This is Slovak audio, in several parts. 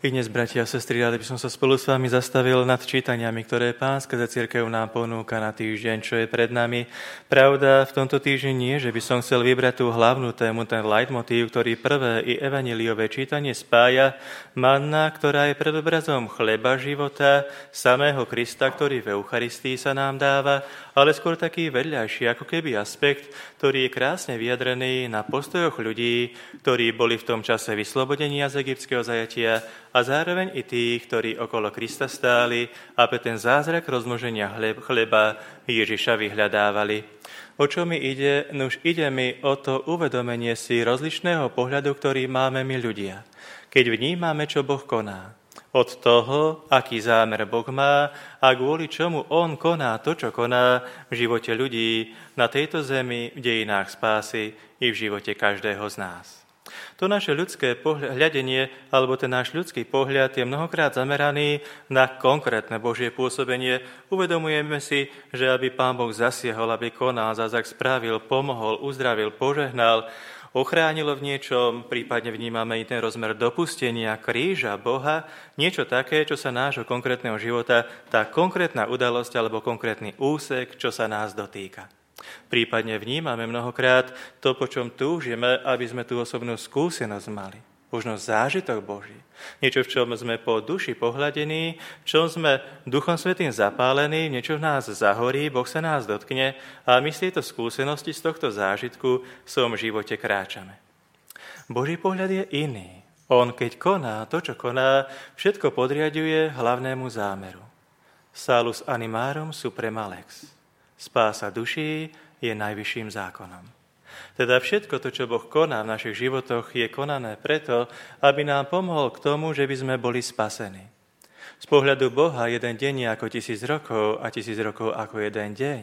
I dnes, bratia a sestry, rád by som sa spolu s vami zastavil nad čítaniami, ktoré Pánska cirkev nám ponúka na týždeň, čo je pred nami. Pravda, v tomto týždni nie, že by som chcel vybrať tú hlavnú tému, ten leitmotív, ktorý prvé i evanjeliové čítanie spája. Manna, ktorá je predobrazom chleba života, samého Krista, ktorý v Eucharistii sa nám dáva, ale skôr taký vedľajší, ako keby aspekt, ktorý je krásne vyjadrený na postojoch ľudí, ktorí boli v tom čase vyslobodenia z egyptského zajatia, a zároveň i tých, ktorí okolo Krista stáli a pre ten zázrak rozmnoženia chleba Ježiša vyhľadávali. O čo mi ide? Nuž ide mi o to uvedomenie si rozličného pohľadu, ktorý máme my ľudia, keď vnímame, čo Boh koná. Od toho, aký zámer Boh má a kvôli čomu On koná to, čo koná v živote ľudí na tejto zemi, v dejinách spásy i v živote každého z nás. To naše ľudské hľadenie, alebo ten náš ľudský pohľad je mnohokrát zameraný na konkrétne Božie pôsobenie. Uvedomujeme si, že aby Pán Boh zasiahol, aby konal, zázrak spravil, pomohol, uzdravil, požehnal, ochránilo v niečom, prípadne vnímame i ten rozmer dopustenia kríža Boha, niečo také, čo sa nášho konkrétneho života, tá konkrétna udalosť alebo konkrétny úsek, čo sa nás dotýka. Prípadne vnímame mnohokrát to, po čom túžime, aby sme tú osobnú skúsenosť mali. Možno zážitok Boží. Niečo, v čom sme po duši pohľadení, v čom sme Duchom Svätým zapálení, niečo v nás zahorí, Boh sa nás dotkne a my z tejto skúsenosti, z tohto zážitku v svojom živote kráčame. Boží pohľad je iný. On, keď koná to, čo koná, všetko podriaďuje hlavnému zámeru. Salus animarum suprema lex. Spása duší je najvyšším zákonom. Teda všetko to, čo Boh koná v našich životoch, je konané preto, aby nám pomohol k tomu, že by sme boli spasení. Z pohľadu Boha jeden deň je ako 1000 rokov a 1000 rokov ako jeden deň.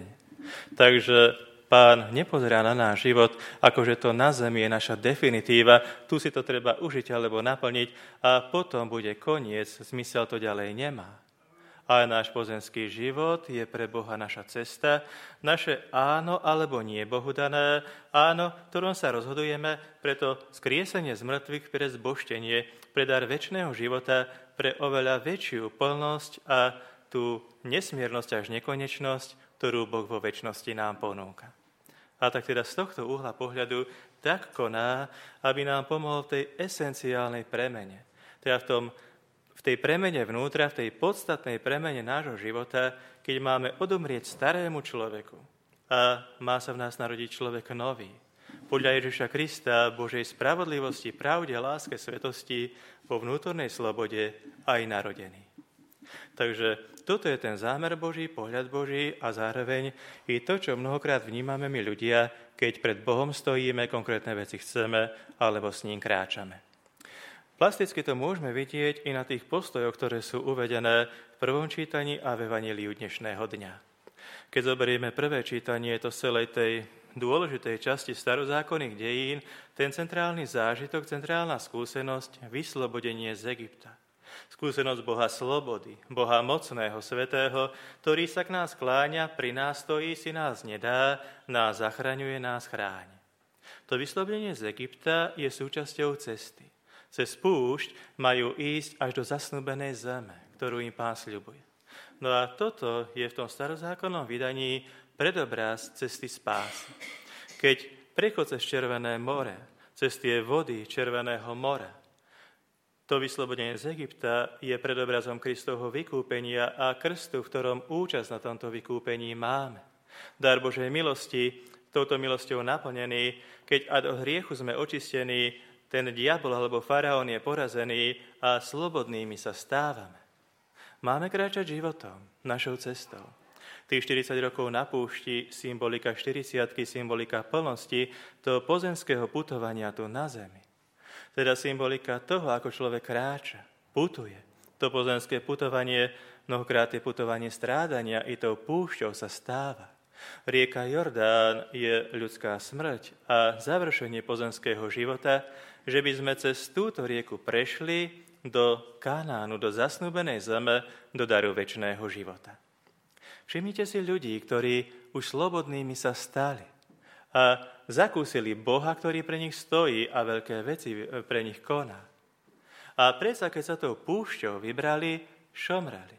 Takže Pán nepozerá na náš život, ako že to na zemi je naša definitíva, tu si to treba užiť alebo naplniť a potom bude koniec, zmysel to ďalej nemá. A náš pozemský život je pre Boha naša cesta, naše áno alebo nie Bohu dané, áno, ktorom sa rozhodujeme, preto skriesenie z mŕtvych pre zbožtenie, pre dar večného života, pre oveľa väčšiu plnosť a tú nesmiernosť až nekonečnosť, ktorú Boh vo večnosti nám ponúka. A tak teda z tohto uhla pohľadu tak koná, aby nám pomohol v tej esenciálnej premene. Teda v tej premene vnútra, v tej podstatnej premene nášho života, keď máme odomrieť starému človeku a má sa v nás narodiť človek nový. Podľa Ježiša Krista, Božej spravodlivosti, pravde, láske, svetosti, vo vnútornej slobode aj narodený. Takže toto je ten zámer Boží, pohľad Boží a zároveň i to, čo mnohokrát vnímame my ľudia, keď pred Bohom stojíme, konkrétne veci chceme alebo s ním kráčame. Plasticky to môžeme vidieť i na tých postojoch, ktoré sú uvedené v prvom čítaní a v evanjeliu dnešného dňa. Keď zoberieme prvé čítanie, to z celej tej dôležitej časti starozákonných dejín, ten centrálny zážitok, centrálna skúsenosť, vyslobodenie z Egypta. Skúsenosť Boha slobody, Boha mocného, svätého, ktorý sa k nás kláňa, pri nás stojí, si nás nedá, nás zachraňuje, nás chráni. To vyslobodenie z Egypta je súčasťou cesty. Cez púšť majú ísť až do zasnúbenej zeme, ktorú im Pán sľubuje. No a toto je v tom starozákonnom vydaní predobraz cesty spásy. Keď prechod cez Červené more, cez tie vody Červeného mora, to vyslobodenie z Egypta je predobrazom Kristovho vykúpenia a krstu, v ktorom účasť na tomto vykúpení máme. Dar Božej milosti, touto milosťou naplnený, keď od hriechu sme očistení, ten diabol alebo faraón je porazený a slobodnými sa stávame. Máme kráčať životom, našou cestou. Tých 40 rokov na púšti, symbolika 40-ky, symbolika plnosti, toho pozemského putovania tu na zemi. Teda symbolika toho, ako človek kráča, putuje. To pozemské putovanie, mnohokrát je putovanie strádania, i tou púšťou sa stáva. Rieka Jordán je ľudská smrť a završenie pozemského života, že by sme cez túto rieku prešli do Kanánu, do zasnúbenej zeme, do daru večného života. Všimnite si ľudí, ktorí už slobodnými sa stali a zakúsili Boha, ktorý pre nich stojí a veľké veci pre nich koná. A predsa, keď sa tou púšťou vybrali, šomrali.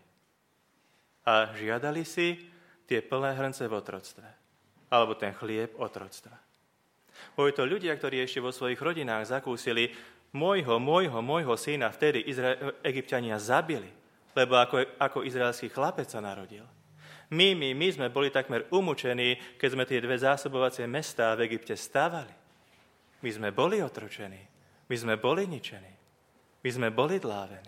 A žiadali si tie plné hrnce v otroctve. Alebo ten chlieb otroctva. Boli to ľudia, ktorí ešte vo svojich rodinách zakúsili môjho syna vtedy Egypťania zabili, lebo ako izraelský chlapec sa narodil. My sme boli takmer umúčení, keď sme tie dve zásobovacie mestá v Egypte stavali. My sme boli otročení, my sme boli ničení, my sme boli dlávení.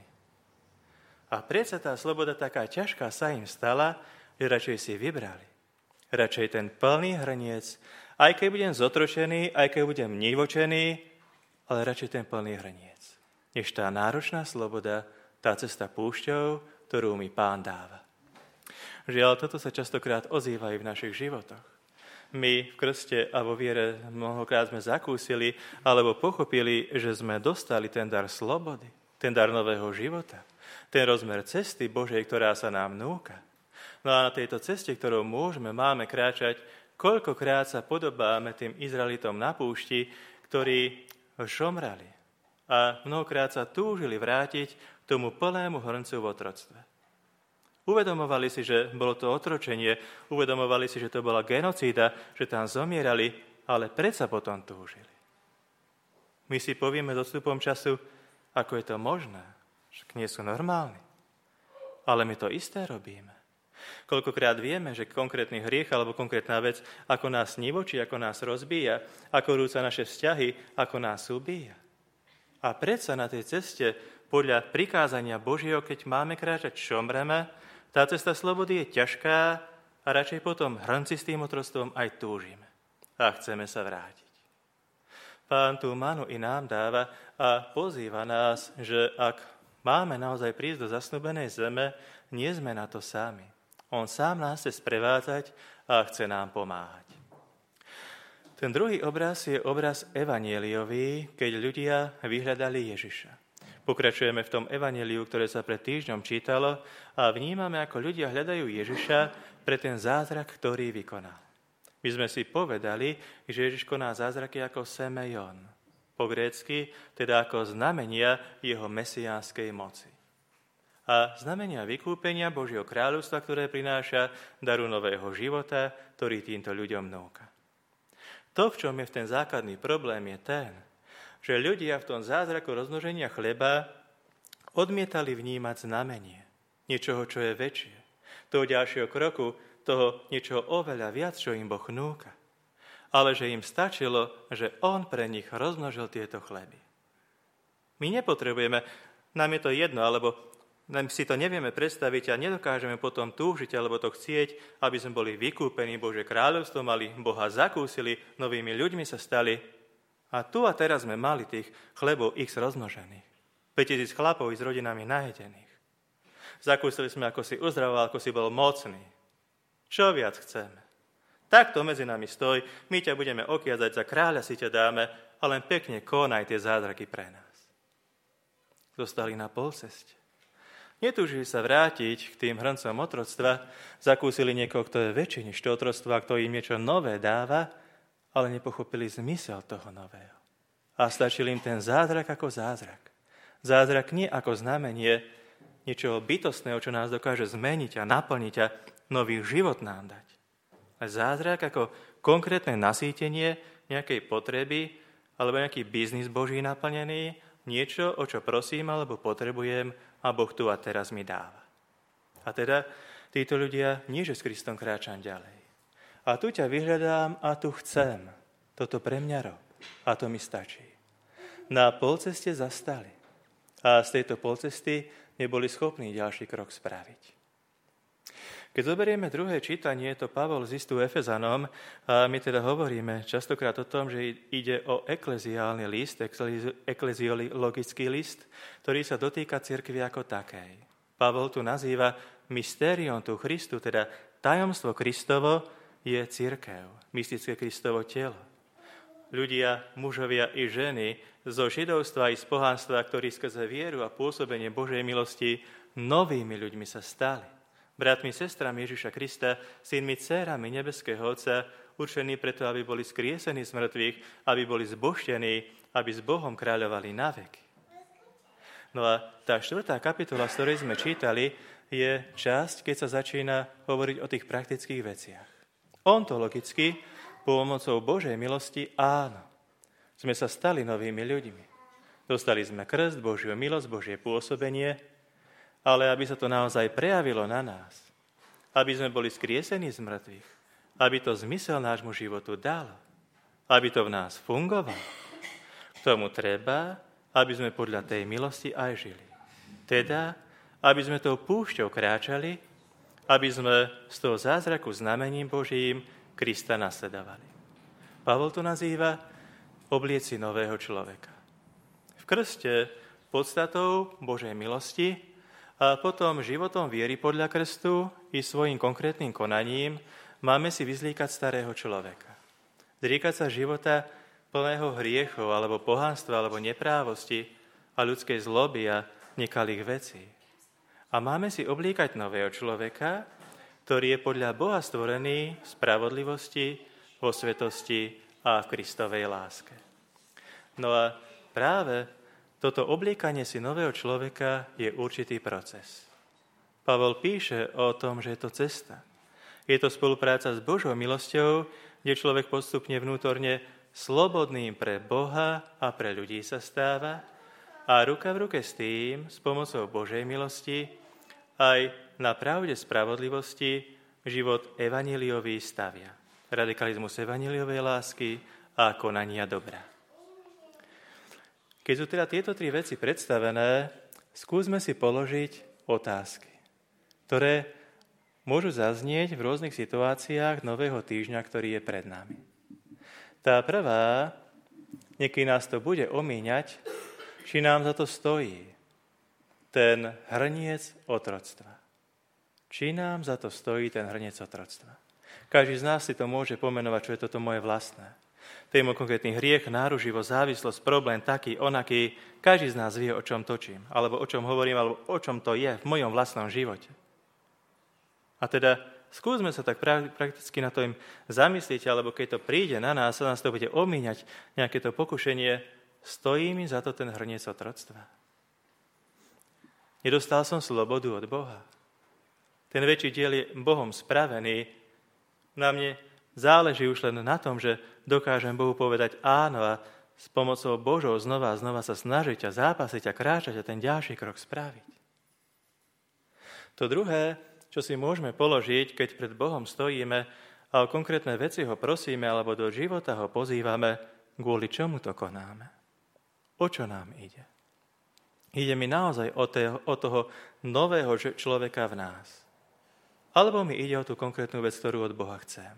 A predsa tá sloboda taká ťažká sa im stala, že radšej si vybrali. Radšej ten plný hrniec, aj keď budem zotročený, aj keď budem nivočený, ale radšej ten plný hrniec. Než tá náročná sloboda, tá cesta púšťou, ktorú mi Pán dáva. Žiaľ, toto sa častokrát ozýva aj v našich životoch. My v krste a vo viere mnohokrát sme zakúsili alebo pochopili, že sme dostali ten dar slobody, ten dar nového života, ten rozmer cesty Božej, ktorá sa nám núka. No a na tejto ceste, ktorou máme kráčať, koľkokrát sa podobáme tým Izraelitom na púšti, ktorí šomrali a mnohokrát sa túžili vrátiť k tomu plnému hrncu v otroctve. Uvedomovali si, že bolo to otročenie, uvedomovali si, že to bola genocída, že tam zomierali, ale predsa potom túžili. My si povieme s odstupom času, ako je to možné, že nie sú normálni. Ale my to isté robíme. Koľkokrát vieme, že konkrétny hriech alebo konkrétna vec, ako nás nivočí, ako nás rozbíja, ako rúca naše vzťahy, ako nás ubíja. A predsa na tej ceste, podľa prikázania Božieho, keď máme kráčať šomreme, tá cesta slobody je ťažká a radšej potom hrnci s tým otroctvom aj túžime. A chceme sa vrátiť. Pán tú manu i nám dáva a pozýva nás, že ak máme naozaj prísť do zasnúbenej zeme, nie sme na to sami. On sám nás chce sprevádzať a chce nám pomáhať. Ten druhý obraz je obraz evanjeliový, keď ľudia vyhľadali Ježiša. Pokračujeme v tom evanjeliu, ktoré sa pred týždňom čítalo a vnímame, ako ľudia hľadajú Ježiša pre ten zázrak, ktorý vykonal. My sme si povedali, že Ježiš koná zázraky ako semeion, po grécky, teda ako znamenia jeho mesiánskej moci. A znamenia vykúpenia Božieho kráľovstva, ktoré prináša daru nového života, ktorý týmto ľuďom núka. To, v čom je ten základný problém, je ten, že ľudia v tom zázraku rozmnoženia chleba odmietali vnímať znamenie niečoho, čo je väčšie. Toho ďalšieho kroku, toho niečoho oveľa viac, čo im Boh núka. Ale že im stačilo, že On pre nich rozmnožil tieto chleby. My nepotrebujeme, nám je to jedno, alebo nám si to nevieme predstaviť a nedokážeme potom túžiť alebo to chcieť, aby sme boli vykúpení Božie kráľovstvo, mali Boha zakúsili, novými ľuďmi sa stali. A tu a teraz sme mali tých chlebov x rozmnožených. 5000 chlapov s rodinami najedených. Zakúsili sme, ako si uzdravoval, ako si bol mocný. Čo viac chceme? Takto medzi nami stoj, my ťa budeme okiazať, za kráľa si ťa dáme, a len pekne konaj tie zázraky pre nás. Zostali na polceste. Netúžili sa vrátiť k tým hrncom otroctva, zakúsili niekoho, kto je väčší než to otroctvo, kto im niečo nové dáva, ale nepochopili zmysel toho nového. A stačil im ten zázrak ako zázrak. Zázrak nie ako znamenie niečoho bytostného, čo nás dokáže zmeniť a naplniť a nový život nám dať. A zázrak ako konkrétne nasýtenie nejakej potreby alebo nejaký biznis Boží naplnený, niečo, o čo prosím alebo potrebujem a Boh tu a teraz mi dáva. A teda títo ľudia nie, že s Kristom kráčam ďalej. A tu ťa vyhľadám a tu chcem. Toto pre mňa rob. A to mi stačí. Na polceste zastali. A z tejto polcesty neboli schopní ďalší krok spraviť. Keď zoberieme druhé čítanie, to Pavol z listu Efezanom, a my teda hovoríme častokrát o tom, že ide o ekleziálny list, ekleziologický list, ktorý sa dotýka cirkvi ako takej. Pavol tu nazýva mystérium tu Christu, teda tajomstvo Kristovo, je cirkev, mystické Kristovo telo. Ľudia, mužovia i ženy zo židovstva i z pohánstva, ktorí skrze vieru a pôsobenie Božej milosti novými ľuďmi sa stali. Bratmi, sestrami Ježiša Krista, synmi, dcérami nebeského Otca, určení preto, aby boli skriesení z mŕtvych, aby boli zbožtení, aby s Bohom kráľovali na veky. No a tá 4. kapitola, z ktorej sme čítali, je časť, keď sa začína hovoriť o tých praktických veciach. Ontologicky, pomocou Božej milosti, áno, sme sa stali novými ľuďmi. Dostali sme krst, Božiu milosť, Božie pôsobenie, ale aby sa to naozaj prejavilo na nás, aby sme boli skriesení z mŕtvych, aby to zmysel nášmu životu dalo, aby to v nás fungovalo, k tomu treba, aby sme podľa tej milosti aj žili. Teda, aby sme tou púšťou kráčali, aby sme z toho zázraku znamením Božím Krista nasledovali. Pavol to nazýva oblieci nového človeka. V krste podstatou Božej milosti a potom životom viery podľa krstu i svojim konkrétnym konaním máme si vyzlíkať starého človeka. Zriekať sa života plného hriechov, alebo pohanstva, alebo neprávosti a ľudskej zloby a nekalých vecí. A máme si oblíkať nového človeka, ktorý je podľa Boha stvorený v spravodlivosti, vo svetosti a v Kristovej láske. No a práve toto obliekanie si nového človeka je určitý proces. Pavol píše o tom, že je to cesta. Je to spolupráca s Božou milosťou, kde človek postupne vnútorne slobodným pre Boha a pre ľudí sa stáva a ruka v ruke s tým, s pomocou Božej milosti, aj na pravde spravodlivosti život evanjeliový stavia. Radikalizmus evanjeliovej lásky a konania dobra. Keď sú teda tieto tri veci predstavené, skúsme si položiť otázky, ktoré môžu zaznieť v rôznych situáciách nového týždňa, ktorý je pred nami. Tá prvá, niekedy nás to bude omíňať, či nám za to stojí ten hrniec otroctva. Či nám za to stojí ten hrniec otroctva. Každý z nás si to môže pomenovať, čo je toto moje vlastné. To je môj konkrétny hriech, náruživosť, závislosť, problém taký, onaký. Každý z nás vie, o čom točím, alebo o čom hovorím, alebo o čom to je v mojom vlastnom živote. A teda skúsme sa tak prakticky na to im zamyslieť, alebo keď to príde na nás, sa nás to bude omíňať, nejaké to pokušenie, stojí mi za to ten hrniec otroctva. Nedostal som slobodu od Boha. Ten väčší diel je Bohom spravený. Na mne záleží už len na tom, že dokážem Bohu povedať áno a s pomocou Božou znova a znova sa snažiť a zápasiť a kráčať a ten ďalší krok spraviť. To druhé, čo si môžeme položiť, keď pred Bohom stojíme a o konkrétne veci ho prosíme alebo do života ho pozývame, kvôli čomu to konáme. O čo nám ide? Ide mi naozaj o toho nového človeka v nás. Alebo mi ide o tú konkrétnu vec, ktorú od Boha chcem.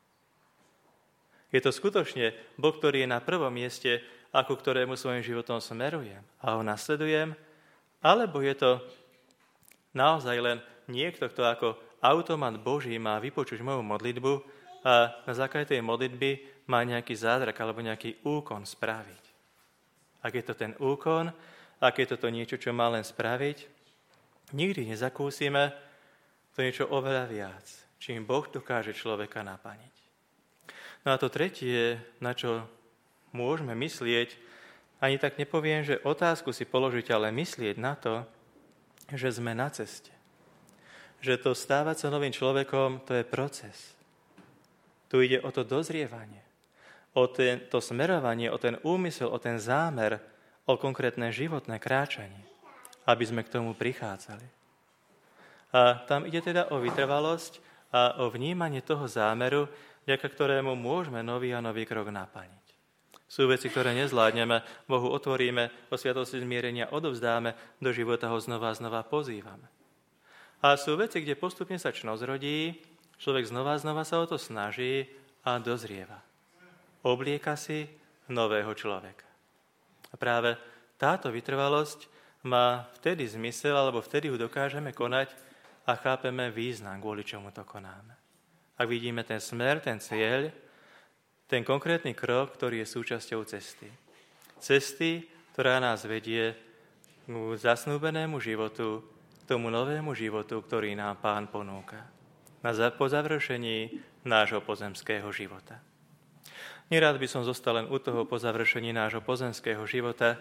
Je to skutočne Boh, ktorý je na prvom mieste, ako ktorému svojim životom smerujem a ho nasledujem, alebo je to naozaj len niekto, kto ako automat Boží má vypočuť moju modlitbu a na základe tej modlitby má nejaký zázrak alebo nejaký úkon spraviť. Ak je to ten úkon, ak je toto niečo, čo má len spraviť, nikdy nezakúsime to niečo oveľa viac, čím Boh dokáže človeka napaniť. No a to tretie, na čo môžeme myslieť, ani tak nepoviem, že otázku si položiť, ale myslieť na to, že sme na ceste. Že to stávať sa novým človekom, to je proces. Tu ide o to dozrievanie, o to smerovanie, o ten úmysel, o ten zámer, o konkrétne životné kráčanie, aby sme k tomu prichádzali. A tam ide teda o vytrvalosť a o vnímanie toho zámeru, vďaka ktorému môžeme nový a nový krok naplniť. Sú veci, ktoré nezvládneme, Bohu otvoríme, o sviatosti zmierenia odovzdáme, do života ho znova a znova pozývame. A sú veci, kde postupne sa čnosť rodí, človek znova a znova sa o to snaží a dozrieva. Oblieka si nového človeka. A práve táto vytrvalosť má vtedy zmysel, alebo vtedy ju dokážeme konať a chápeme význam, kvôli čomu to konáme. Ak vidíme ten smer, ten cieľ, ten konkrétny krok, ktorý je súčasťou cesty. Cesty, ktorá nás vedie k zasnúbenému životu, k tomu novému životu, ktorý nám Pán ponúka. Po završení nášho pozemského života. Nerád by som zostal len u toho po završení nášho pozemského života,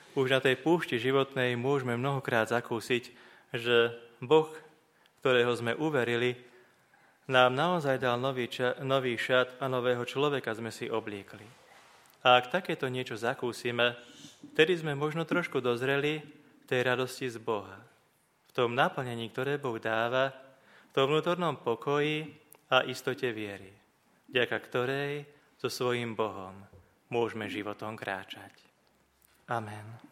Už na tej púšti životnej môžeme mnohokrát zakúsiť, že Boh, ktorého sme uverili, nám naozaj dal nový šat a nového človeka sme si obliekli. A ak takéto niečo zakúsime, vtedy sme možno trošku dozreli tej radosti z Boha. V tom naplnení, ktoré Boh dáva, v tom vnútornom pokoji a istote viery, vďaka ktorej so svojím Bohom môžeme životom kráčať. Amen.